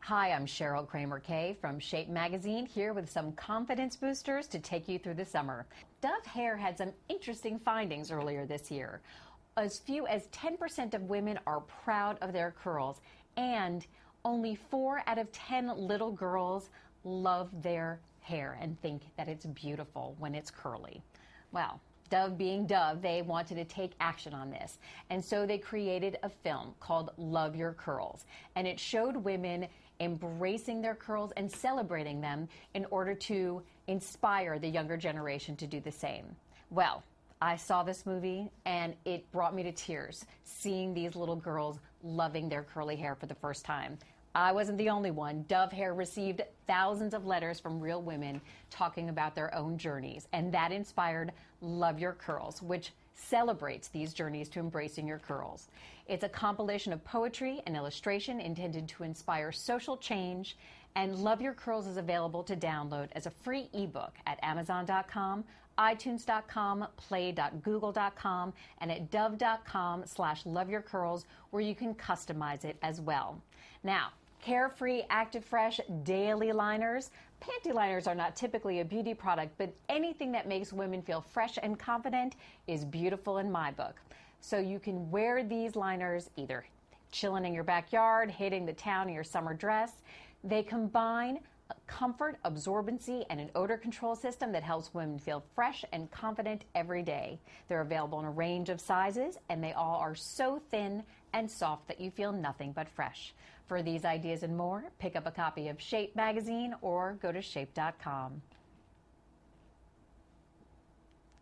Hi, I'm Cheryl Kramer Kay from Shape Magazine, here with some confidence boosters to take you through the summer. Dove Hair had some interesting findings earlier this year. As few as 10% of women are proud of their curls, and only 4 out of 10 little girls love their hair and think that it's beautiful when it's curly. Well, Dove being Dove, they wanted to take action on this. And so they created a film called Love Your Curls. And it showed women embracing their curls and celebrating them in order to inspire the younger generation to do the same. Well, I saw this movie and it brought me to tears, seeing these little girls loving their curly hair for the first time. I wasn't the only one. Dove Hair received thousands of letters from real women talking about their own journeys, and that inspired Love Your Curls, which celebrates these journeys to embracing your curls. It's a compilation of poetry and illustration intended to inspire social change, and Love Your Curls is available to download as a free ebook at Amazon.com, iTunes.com, Play.google.com, and at Dove.com/loveyourcurls, where you can customize it as well. Now, Carefree Active Fresh Daily Liners. Panty liners are not typically a beauty product, but anything that makes women feel fresh and confident is beautiful in my book. So you can wear these liners either chilling in your backyard, hitting the town in your summer dress. They combine comfort, absorbency, and an odor control system that helps women feel fresh and confident every day. They're available in a range of sizes, and they all are so thin and soft that you feel nothing but fresh. For these ideas and more, pick up a copy of Shape Magazine or go to shape.com.